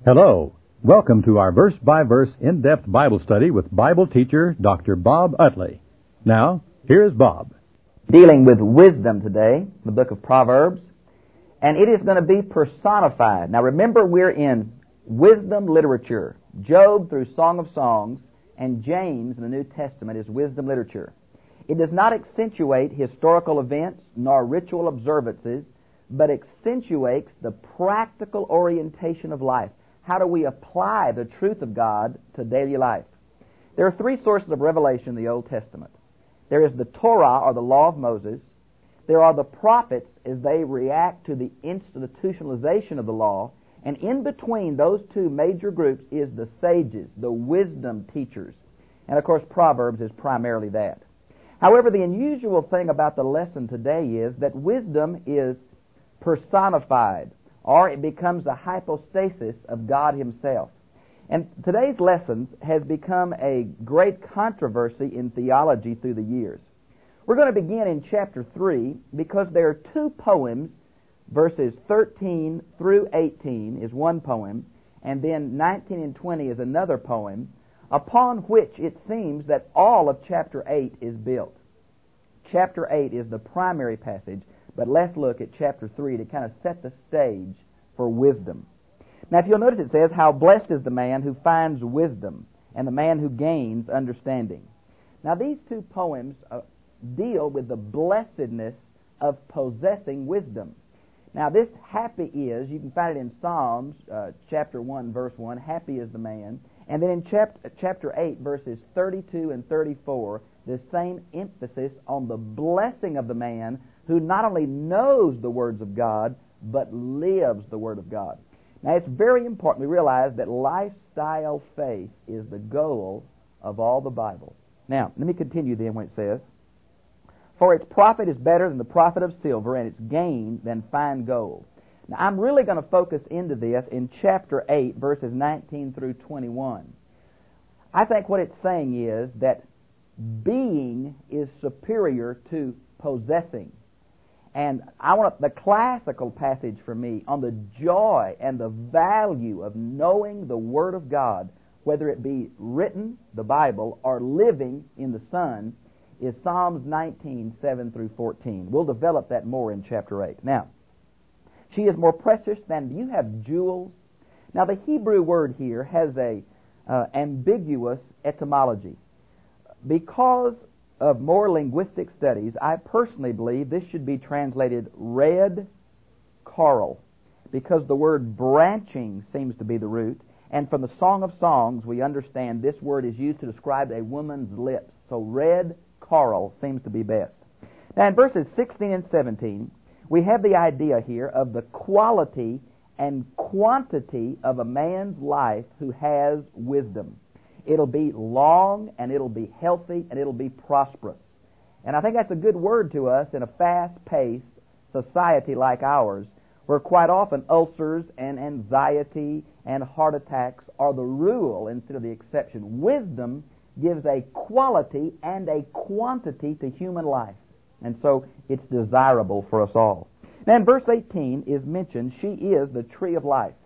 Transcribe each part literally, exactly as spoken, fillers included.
Hello. Welcome to our verse-by-verse in-depth Bible study with Bible teacher Doctor Bob Utley. Now, here's Bob. Dealing with wisdom today, the book of Proverbs, and it is going to be personified. Now remember, we're in wisdom literature. Job through Song of Songs, and James in the New Testament is wisdom literature. It does not accentuate historical events nor ritual observances, but accentuates the practical orientation of life. How do we apply the truth of God to daily life? There are three sources of revelation in the Old Testament. There is the Torah, or the law of Moses. There are the prophets as they react to the institutionalization of the law. And in between those two major groups is the sages, the wisdom teachers. And of course, Proverbs is primarily that. However, the unusual thing about the lesson today is that wisdom is personified, or it becomes a hypostasis of God Himself. And today's lessons has become a great controversy in theology through the years. We're going to begin in chapter three because there are two poems, verses thirteen through eighteen is one poem, and then nineteen and twenty is another poem, upon which it seems that all of chapter eight is built. Chapter eight is the primary passage, but let's look at chapter three to kind of set the stage for wisdom. Now, if you'll notice, it says, "How blessed is the man who finds wisdom, and the man who gains understanding." Now, these two poems uh, deal with the blessedness of possessing wisdom. Now, this happy is, you can find it in Psalms, uh, chapter one, verse one, happy is the man. And then in chapter, chapter eight, verses thirty-two and thirty-four, the same emphasis on the blessing of the man who not only knows the words of God, but lives the Word of God. Now, it's very important we realize that lifestyle faith is the goal of all the Bible. Now, let me continue then when it says, "For its profit is better than the profit of silver, and its gain than fine gold." Now, I'm really going to focus into this in chapter eight, verses nineteen through twenty-one. I think what it's saying is that being is superior to possessing. And I want the classical passage for me on the joy and the value of knowing the Word of God, whether it be written, the Bible, or living in the Son, is Psalms nineteen, seven through fourteen. We'll develop that more in chapter eight. Now, she is more precious than you have jewels. Now, the Hebrew word here has a uh, ambiguous etymology. Because of more linguistic studies, I personally believe this should be translated red coral, because the word branching seems to be the root, and from the Song of Songs we understand this word is used to describe a woman's lips. So red coral seems to be best. Now in verses sixteen and seventeen, we have the idea here of the quality and quantity of a man's life who has wisdom. It'll be long, and it'll be healthy, and it'll be prosperous. And I think that's a good word to us in a fast-paced society like ours, where quite often ulcers and anxiety and heart attacks are the rule instead of the exception. Wisdom gives a quality and a quantity to human life, and so it's desirable for us all. Now in verse eighteen is mentioned, she is the tree of life.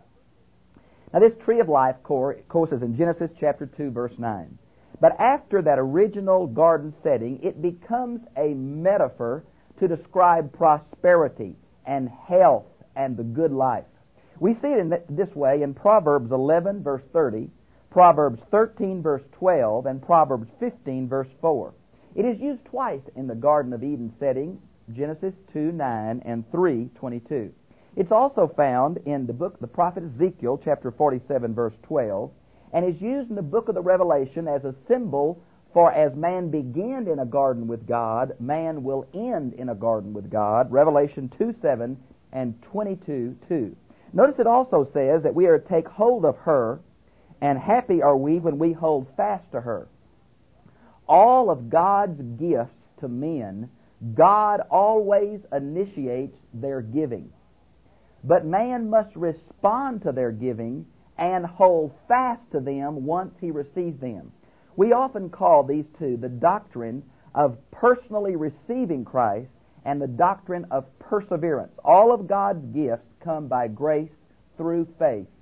Now this tree of life, of course, is in Genesis chapter two, verse nine. But after that original garden setting, it becomes a metaphor to describe prosperity and health and the good life. We see it in this way in Proverbs eleven, verse thirty, Proverbs thirteen, verse twelve, and Proverbs fifteen, verse four. It is used twice in the Garden of Eden setting, Genesis two, nine, and three, twenty-two. It's also found in the book, the prophet Ezekiel, chapter forty-seven, verse twelve, and is used in the book of the Revelation as a symbol for as man began in a garden with God, man will end in a garden with God, Revelation two, seven and twenty-two, two. Notice it also says that we are to take hold of her, and happy are we when we hold fast to her. All of God's gifts to men, God always initiates their giving. But man must respond to their giving and hold fast to them once he receives them. We often call these two the doctrine of personally receiving Christ and the doctrine of perseverance. All of God's gifts come by grace through faith.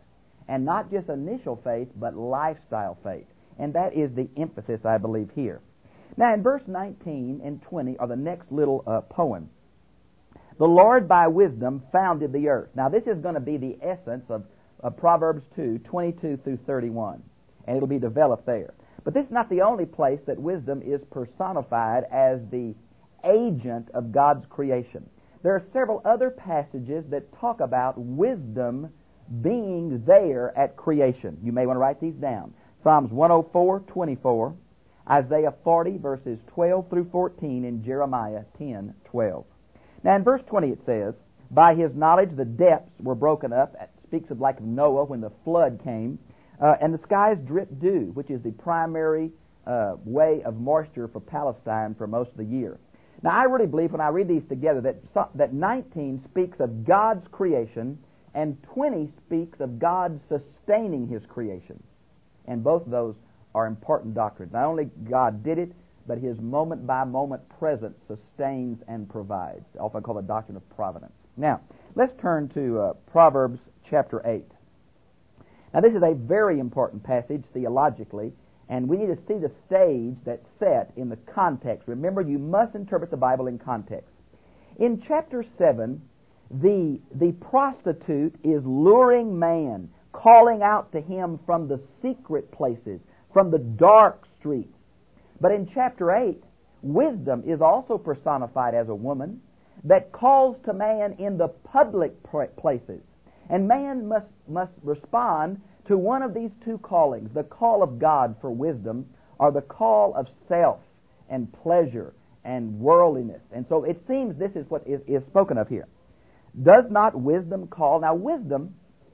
And not just initial faith, but lifestyle faith. And that is the emphasis, I believe, here. Now, in verse nineteen and twenty are the next little uh, poem. The Lord by wisdom founded the earth. Now, this is going to be the essence of, of Proverbs two, twenty-two through thirty-one. And it'll be developed there. But this is not the only place that wisdom is personified as the agent of God's creation. There are several other passages that talk about wisdom being there at creation. You may want to write these down. Psalms one oh four, twenty-four, Isaiah forty, verses twelve through fourteen, and Jeremiah ten, twelve. Now in verse twenty it says, by his knowledge the depths were broken up. It speaks of like Noah when the flood came. Uh, and the skies drip dew, which is the primary uh, way of moisture for Palestine for most of the year. Now I really believe when I read these together that, that nineteen speaks of God's creation and twenty speaks of God sustaining His creation. And both of those are important doctrines. Not only God did it, but His moment-by-moment presence sustains and provides. Often called the doctrine of providence. Now, let's turn to uh, Proverbs chapter eight. Now, this is a very important passage theologically, and we need to see the stage that's set in the context. Remember, you must interpret the Bible in context. In chapter seven, the, the prostitute is luring man, calling out to him from the secret places, from the dark streets. But in chapter eight, wisdom is also personified as a woman that calls to man in the public places. And man must, must respond to one of these two callings, the call of God for wisdom or the call of self and pleasure and worldliness. And so it seems this is what is, is spoken of here. Does not wisdom call? Now wisdom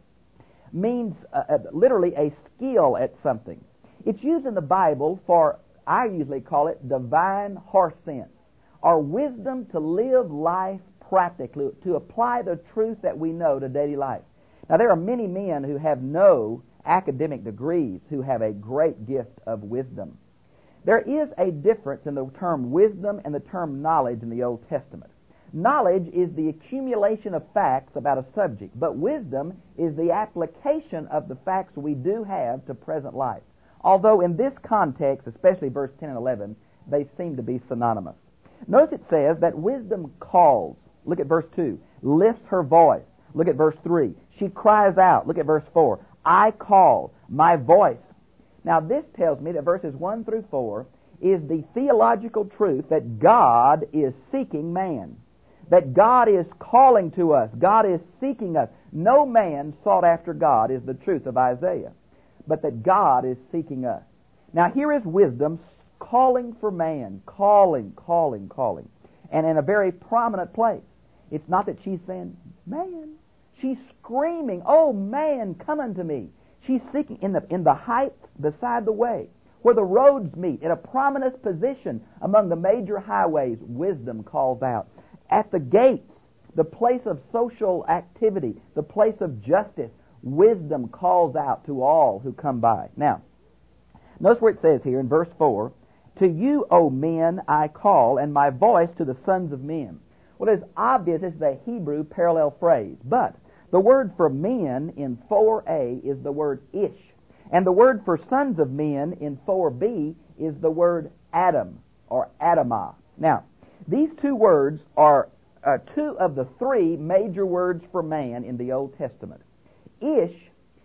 means uh, uh, literally a skill at something. It's used in the Bible for, I usually call it divine horse sense, or wisdom to live life practically, to apply the truth that we know to daily life. Now there are many men who have no academic degrees who have a great gift of wisdom. There is a difference in the term wisdom and the term knowledge in the Old Testament. Knowledge is the accumulation of facts about a subject, but wisdom is the application of the facts we do have to present life. Although in this context, especially verse ten and eleven, they seem to be synonymous. Notice it says that wisdom calls. Look at verse two. Lifts her voice. Look at verse three. She cries out. Look at verse four. I call, my voice. Now this tells me that verses one through four is the theological truth that God is seeking man. That God is calling to us. God is seeking us. No man sought after God is the truth of Isaiah, but that God is seeking us. Now here is wisdom calling for man, calling, calling, calling, and in a very prominent place. It's not that she's saying, man. She's screaming, oh man, come unto me. She's seeking in the in the height beside the way, where the roads meet, in a prominent position among the major highways, wisdom calls out. At the gates, the place of social activity, the place of justice, wisdom calls out to all who come by. Now, notice where it says here in verse four, to you, O men, I call, and my voice to the sons of men. Well, it's obvious this is a Hebrew parallel phrase, but the word for men in four A is the word ish, and the word for sons of men in four B is the word Adam, or Adamah. Now, these two words are uh, two of the three major words for man in the Old Testament. Ish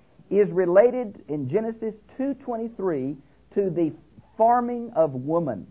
is related in Genesis two twenty-three to the forming of woman.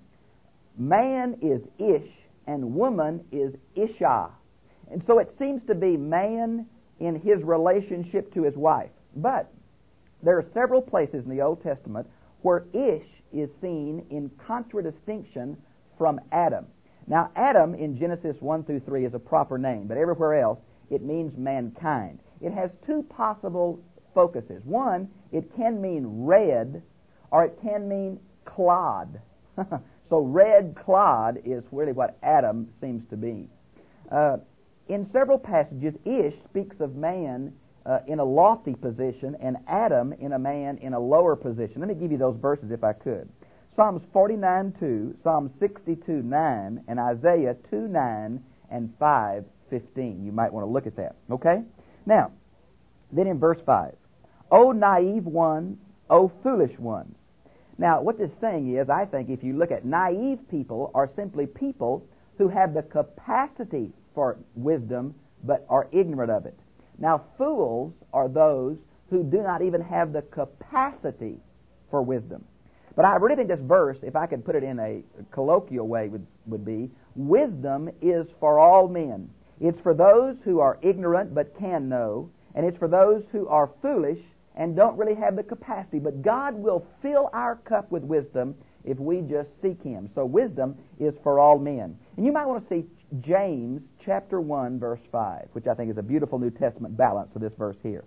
Man is Ish, and woman is Isha. And so it seems to be man in his relationship to his wife. But there are several places in the Old Testament where Ish is seen in contradistinction from Adam. Now, Adam in Genesis one through three is a proper name, but everywhere else it means mankind. It has two possible focuses. One, it can mean red, or it can mean clod. So red clod is really what Adam seems to be. Uh, in several passages, Ish speaks of man uh, in a lofty position and Adam in a man in a lower position. Let me give you those verses if I could. Psalms forty-nine two, Psalm sixty-two nine, and Isaiah two nine and five fifteen. You might want to look at that. Okay? Now, then in verse five, O naive ones, O foolish ones. Now, what this saying is, I think if you look at naive people are simply people who have the capacity for wisdom but are ignorant of it. Now, fools are those who do not even have the capacity for wisdom. But I really think this verse, if I could put it in a colloquial way, would, would be, wisdom is for all men. It's for those who are ignorant but can know, and it's for those who are foolish and don't really have the capacity. But God will fill our cup with wisdom if we just seek Him. So wisdom is for all men. And you might want to see James chapter one, verse five, which I think is a beautiful New Testament balance of this verse here.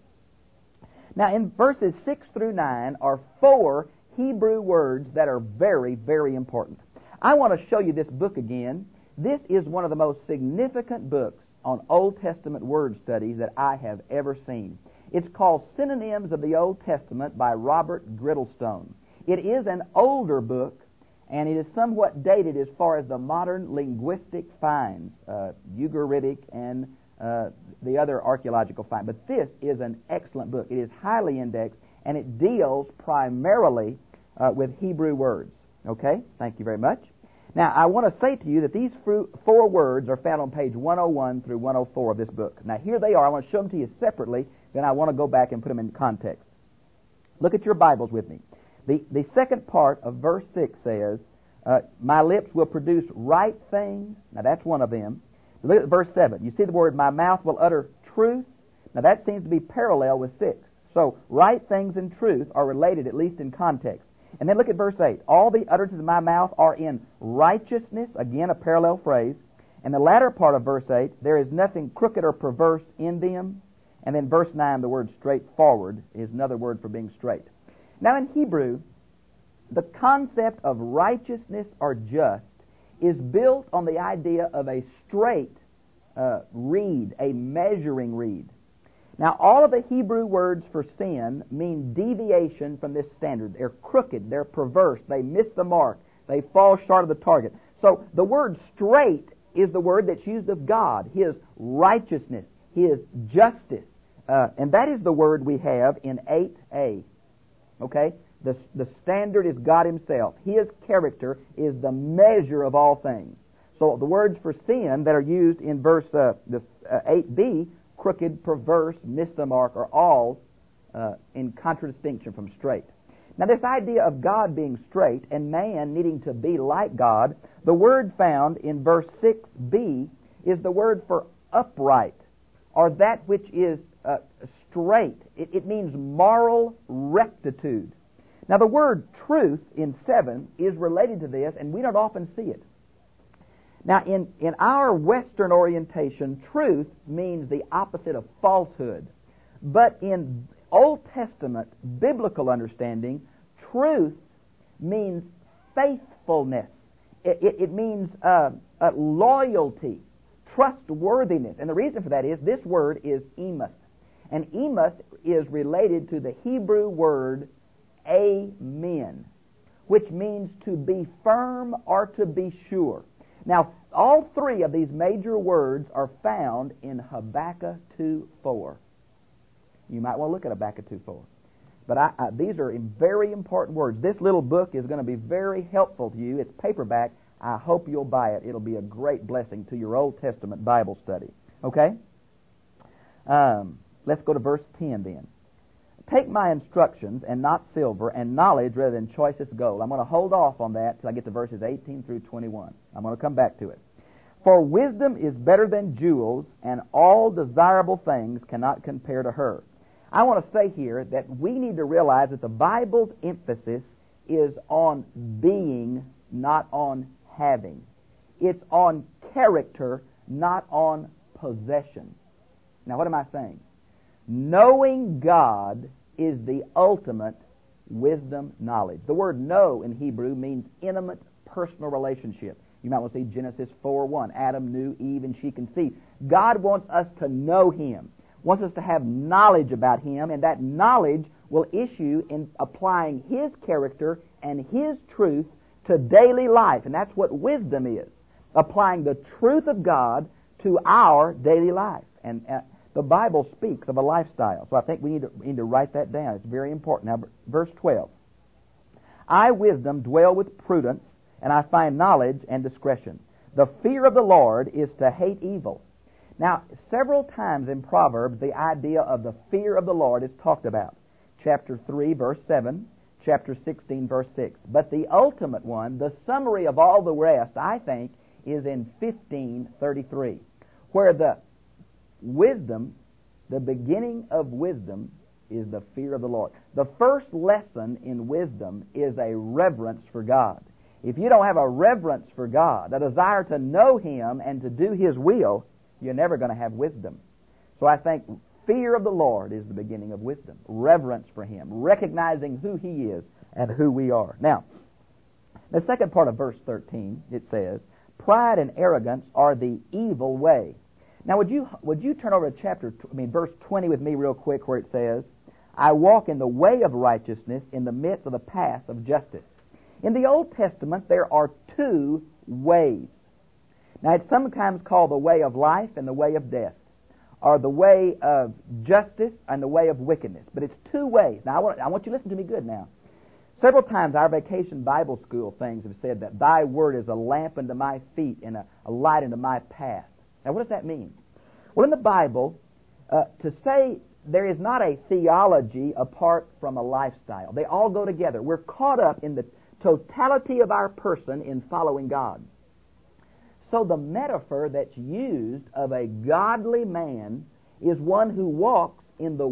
Now, in verses six through nine are four Hebrew words that are very, very important. I want to show you this book again. This is one of the most significant books on Old Testament word studies that I have ever seen. It's called Synonyms of the Old Testament by Robert Grittlestone. It is an older book, and it is somewhat dated as far as the modern linguistic finds, uh, Ugaritic and uh, the other archaeological finds. But this is an excellent book. It is highly indexed, and it deals primarily uh, with Hebrew words. Okay? Thank you very much. Now, I want to say to you that these four words are found on page one oh one through one oh four of this book. Now, here they are. I want to show them to you separately, then I want to go back and put them in context. Look at your Bibles with me. The, the second part of verse six says, uh, my lips will produce right things. Now, that's one of them. Look at verse seven. You see the word, my mouth will utter truth. Now, that seems to be parallel with six. So, right things and truth are related, at least in context. And then look at verse eight. All the utterances of my mouth are in righteousness. Again, a parallel phrase. And the latter part of verse eight, there is nothing crooked or perverse in them. And then verse nine, the word straightforward is another word for being straight. Now in Hebrew, the concept of righteousness or just is built on the idea of a straight uh, reed, a measuring reed. Now, all of the Hebrew words for sin mean deviation from this standard. They're crooked, they're perverse, they miss the mark, they fall short of the target. So the word straight is the word that's used of God, His righteousness, His justice. Uh, and that is the word we have in eight A. Okay? The, the standard is God Himself. His character is the measure of all things. So the words for sin that are used in verse uh, the, uh, eight B, crooked, perverse, miss the mark, are all uh, in contradistinction from straight. Now, this idea of God being straight and man needing to be like God, the word found in verse six B is the word for upright, or that which is uh, straight. It, it means moral rectitude. Now, the word truth in seven is related to this, and we don't often see it. Now, in, in our Western orientation, truth means the opposite of falsehood. But in Old Testament biblical understanding, truth means faithfulness. It, it, it means uh, uh, loyalty, trustworthiness. And the reason for that is this word is emus. And emus is related to the Hebrew word amen, which means to be firm or to be sure. Now, all three of these major words are found in Habakkuk two four. You might want to look at Habakkuk two four. But I, I, these are very important words. This little book is going to be very helpful to you. It's paperback. I hope you'll buy it. It'll be a great blessing to your Old Testament Bible study. Okay? Um, let's go to verse ten then. Take my instructions and not silver, and knowledge rather than choicest gold. I'm going to hold off on that till I get to verses eighteen through twenty-one. I'm going to come back to it. For wisdom is better than jewels, and all desirable things cannot compare to her. I want to say here that we need to realize that the Bible's emphasis is on being, not on having. It's on character, not on possession. Now, what am I saying? Knowing God is the ultimate wisdom knowledge. The word know in Hebrew means intimate personal relationship. You might want to see Genesis four one. Adam knew Eve and she conceived. God wants us to know Him, wants us to have knowledge about Him, and that knowledge will issue in applying His character and His truth to daily life. And that's what wisdom is, applying the truth of God to our daily life. And uh, The Bible speaks of a lifestyle, so I think we need to, we need to write that down. It's very important. Now, verse twelve. I, wisdom, dwell with prudence, and I find knowledge and discretion. The fear of the Lord is to hate evil. Now, several times in Proverbs, the idea of the fear of the Lord is talked about. Chapter three, verse seven, chapter sixteen, verse six. But the ultimate one, the summary of all the rest, I think, is in fifteen thirty-three, where the wisdom, the beginning of wisdom, is the fear of the Lord. The first lesson in wisdom is a reverence for God. If you don't have a reverence for God, a desire to know Him and to do His will, you're never going to have wisdom. So I think fear of the Lord is the beginning of wisdom. Reverence for Him, recognizing who He is and who we are. Now, the second part of verse thirteen, it says, pride and arrogance are the evil way. Now, would you would you turn over to chapter, I mean, verse twenty with me real quick, where it says, I walk in the way of righteousness in the midst of the path of justice. In the Old Testament, there are two ways. Now, it's sometimes called the way of life and the way of death, or the way of justice and the way of wickedness. But it's two ways. Now, I want, I want you to listen to me good now. Several times our vacation Bible school things have said that thy word is a lamp unto my feet and a, a light unto my path. Now, what does that mean? Well, in the Bible, uh, to say there is not a theology apart from a lifestyle. They all go together. We're caught up in the totality of our person in following God. So the metaphor that's used of a godly man is one who walks in the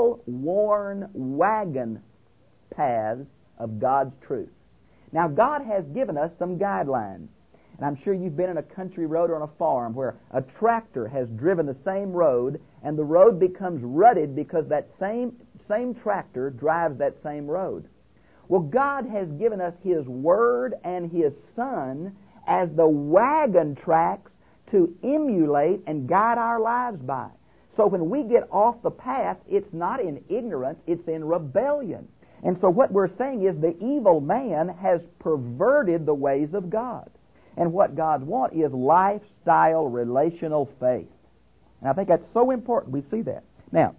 well-worn wagon paths of God's truth. Now, God has given us some guidelines. And I'm sure you've been in a country road or on a farm where a tractor has driven the same road and the road becomes rutted because that same, same tractor drives that same road. Well, God has given us His Word and His Son as the wagon tracks to emulate and guide our lives by. So when we get off the path, it's not in ignorance, it's in rebellion. And so what we're saying is the evil man has perverted the ways of God. And what God wants is lifestyle, relational faith. And I think that's so important. We see that. Now,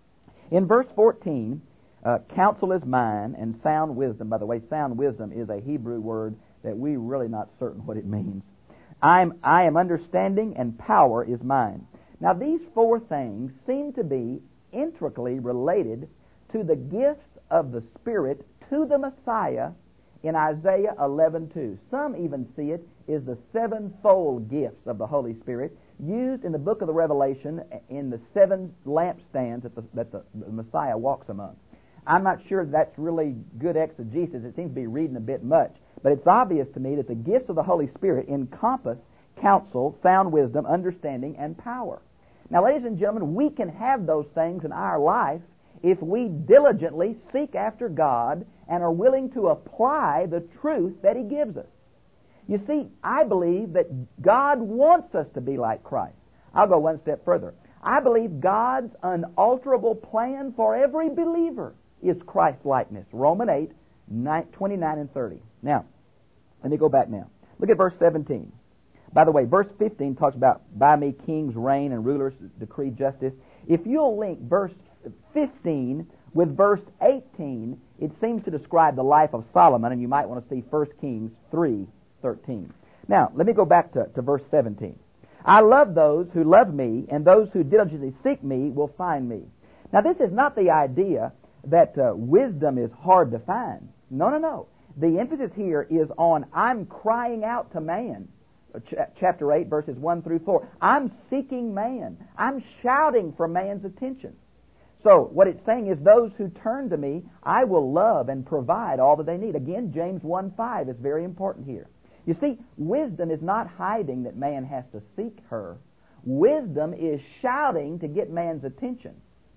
in verse fourteen, uh, counsel is mine and sound wisdom. By the way, sound wisdom is a Hebrew word that we're really not certain what it means. I'm, I am understanding and power is mine. Now, these four things seem to be intricately related to the gifts of the Spirit to the Messiah in Isaiah eleven two. Some even see it as the sevenfold gifts of the Holy Spirit used in the book of the Revelation in the seven lampstands that the, that the, the Messiah walks among. I'm not sure that's really good exegesis. It seems to be reading a bit much. But it's obvious to me that the gifts of the Holy Spirit encompass counsel, sound wisdom, understanding, and power. Now, ladies and gentlemen, we can have those things in our life if we diligently seek after God and are willing to apply the truth that He gives us. You see, I believe that God wants us to be like Christ. I'll go one step further. I believe God's unalterable plan for every believer is Christ-likeness. Romans eight, twenty-nine and thirty. Now, let me go back now. Look at verse seventeen. By the way, verse fifteen talks about, by me kings reign and rulers decree justice. If you'll link verse fifteen with verse eighteen, it seems to describe the life of Solomon, and you might want to see First Kings three thirteen. Now, let me go back to, to verse seventeen. I love those who love me, and those who diligently seek me will find me. Now, this is not the idea that uh, wisdom is hard to find. No, no, no. The emphasis here is on I'm crying out to man. Ch- chapter eight, verses one through four. I'm seeking man. I'm shouting for man's attention. So, what it's saying is those who turn to me, I will love and provide all that they need. Again, James one five is very important here. You see, wisdom is not hiding that man has to seek her. Wisdom is shouting to get man's attention.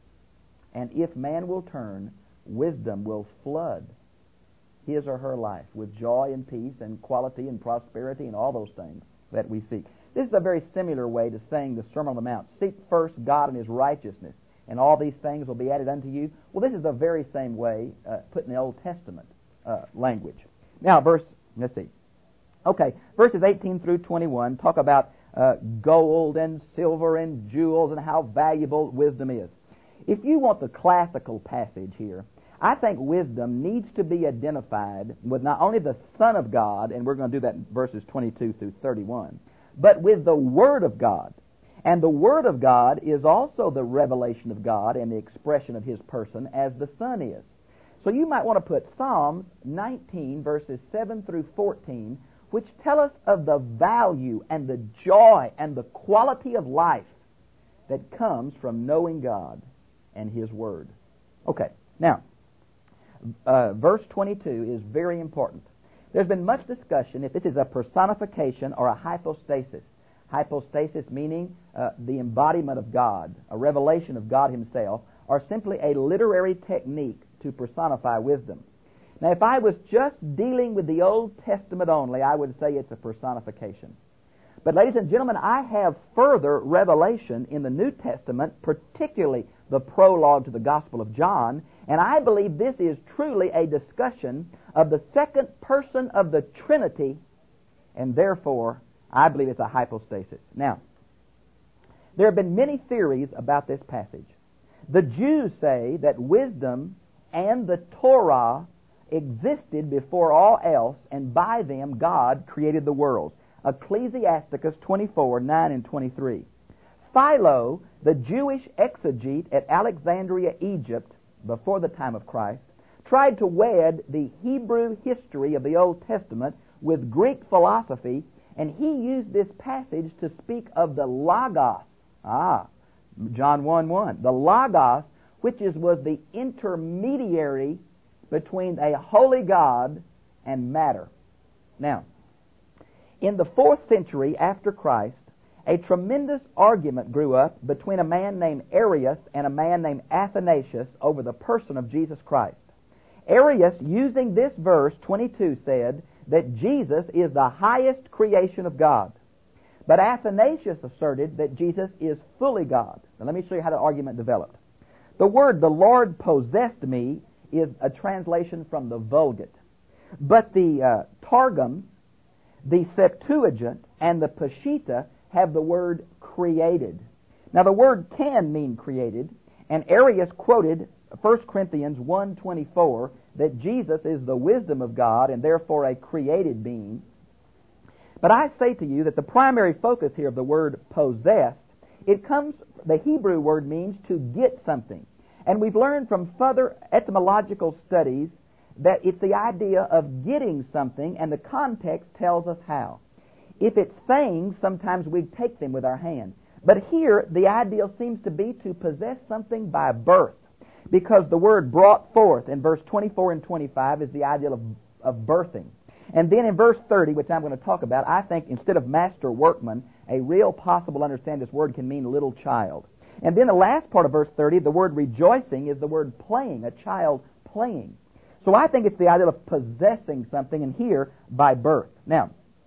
And if man will turn, wisdom will flood his or her life with joy and peace and quality and prosperity and all those things that we seek. This is a very similar way to saying the Sermon on the Mount. Seek first God and His righteousness, and all these things will be added unto you. Well, this is the very same way uh, put in the Old Testament uh, language. Now, verse, let's see. Okay, verses eighteen through twenty-one talk about uh, gold and silver and jewels and how valuable wisdom is. If you want the classical passage here, I think wisdom needs to be identified with not only the Son of God, and we're going to do that in verses twenty-two through thirty-one, but with the Word of God. And the Word of God is also the revelation of God and the expression of His person as the Son is. So you might want to put Psalms nineteen, verses seven through fourteen, which tell us of the value and the joy and the quality of life that comes from knowing God and His Word. Okay, now, uh, verse twenty-two is very important. There's been much discussion if this is a personification or a hypostasis. Hypostasis meaning uh, the embodiment of God, a revelation of God Himself, or simply a literary technique to personify wisdom. Now, if I was just dealing with the Old Testament only, I would say it's a personification. But, ladies and gentlemen, I have further revelation in the New Testament, particularly the prologue to the Gospel of John, and I believe this is truly a discussion of the second person of the Trinity, and therefore, I believe it's a hypostasis. Now, there have been many theories about this passage. The Jews say that wisdom and the Torah existed before all else, and by them God created the world. Ecclesiasticus twenty-four, nine and twenty-three. Philo, the Jewish exegete at Alexandria, Egypt, before the time of Christ, tried to wed the Hebrew history of the Old Testament with Greek philosophy, and he used this passage to speak of the Logos. Ah, John one one. The Logos, which is, was the intermediary between a holy God and matter. Now, in the fourth century after Christ, a tremendous argument grew up between a man named Arius and a man named Athanasius over the person of Jesus Christ. Arius, using this verse, twenty-two, said that Jesus is the highest creation of God. But Athanasius asserted that Jesus is fully God. Now let me show you how the argument developed. The word, the Lord possessed me, is a translation from the Vulgate. But the uh, Targums, the Septuagint, and the Peshitta have the word created. Now the word can mean created, and Arius quoted First Corinthians one twenty-four that Jesus is the wisdom of God and therefore a created being. But I say to you that the primary focus here of the word possessed, it comes, the Hebrew word means to get something. And we've learned from further etymological studies that it's the idea of getting something, and the context tells us how. If it's things, sometimes we take them with our hand. But here, the ideal seems to be to possess something by birth, because the word brought forth in verse twenty-four and twenty-five is the ideal of, of birthing. And then in verse thirty, which I'm going to talk about, I think instead of master workman, a real possible understand this word can mean little child. And then the last part of verse thirty, the word rejoicing is the word playing, a child playing. So I think it's the idea of possessing something, and here, by birth. Now,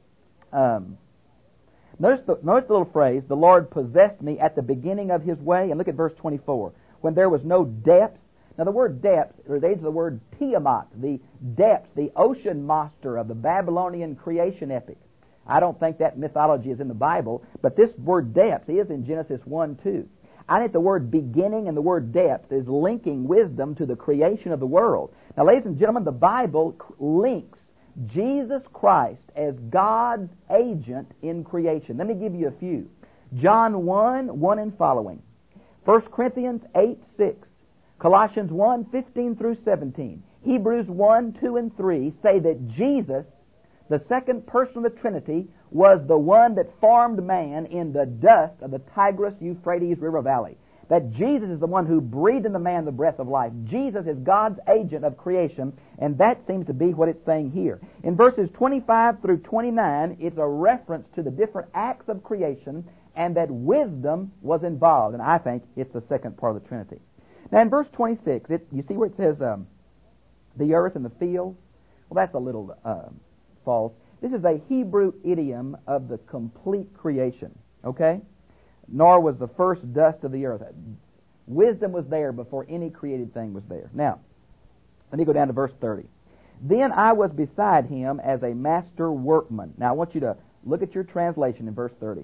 um, notice, the, notice the little phrase, the Lord possessed me at the beginning of His way, and look at verse twenty-four. When there was no depths. Now the word depths relates to the word Tiamat, the depths, the ocean monster of the Babylonian creation epic. I don't think that mythology is in the Bible, but this word depths is in Genesis one two. I think the word beginning and the word depth is linking wisdom to the creation of the world. Now, ladies and gentlemen, the Bible links Jesus Christ as God's agent in creation. Let me give you a few. John one, one and following. First Corinthians eight, six. Colossians one, fifteen through seventeen. Hebrews one, two, and three say that Jesus, the second person of the Trinity, was the one that formed man in the dust of the Tigris-Euphrates River Valley. That Jesus is the one who breathed in the man the breath of life. Jesus is God's agent of creation, and that seems to be what it's saying here. In verses twenty-five through twenty-nine, it's a reference to the different acts of creation, and that wisdom was involved, and I think it's the second part of the Trinity. Now in verse twenty-six, it, you see where it says um, the earth and the fields? Well, that's a little uh, false. This is a Hebrew idiom of the complete creation, okay? Nor was the first dust of the earth. Wisdom was there before any created thing was there. Now, let me go down to verse thirty. Then I was beside him as a master workman. Now I want you to look at your translation in verse thirty.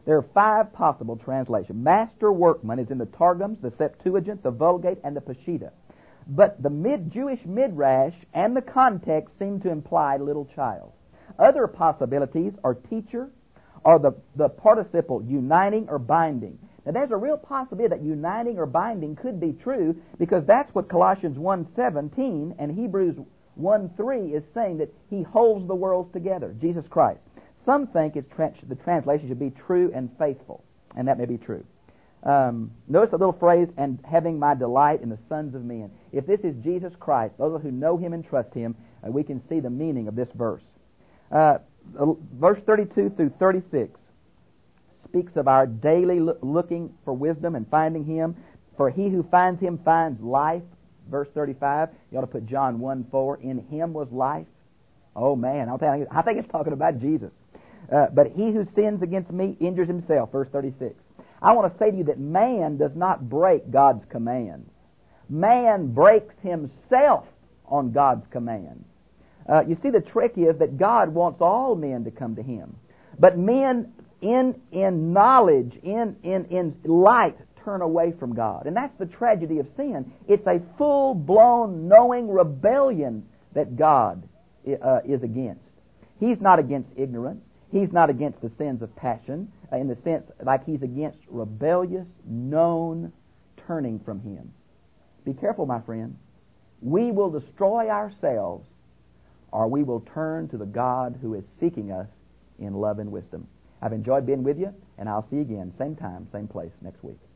There are five possible translations. Master workman is in the Targums, the Septuagint, the Vulgate, and the Peshitta. But the mid Jewish midrash and the context seem to imply little child. Other possibilities are teacher, or the, the participle uniting or binding. Now there's a real possibility that uniting or binding could be true, because that's what Colossians one seventeen and Hebrews one three is saying, that He holds the worlds together, Jesus Christ. Some think it's tra- the translation should be true and faithful, and that may be true. Um, notice the little phrase, and having my delight in the sons of men. If this is Jesus Christ, those who know Him and trust Him, uh, we can see the meaning of this verse. Uh, verse thirty-two through thirty-six speaks of our daily lo- looking for wisdom and finding Him. For he who finds Him finds life. Verse thirty-five, you ought to put John one four, in Him was life. Oh man, I'll tell you, I think it's talking about Jesus. Uh, but he who sins against me injures himself. Verse thirty-six. I want to say to you that man does not break God's commands. Man breaks himself on God's commands. Uh, you see, the trick is that God wants all men to come to Him. But men in in knowledge, in, in, in light, turn away from God. And that's the tragedy of sin. It's a full-blown, knowing rebellion that God uh, is against. He's not against ignorance. He's not against the sins of passion, uh, in the sense like He's against rebellious, known turning from Him. Be careful, my friends. We will destroy ourselves, or we will turn to the God who is seeking us in love and wisdom. I've enjoyed being with you, and I'll see you again, same time, same place, next week.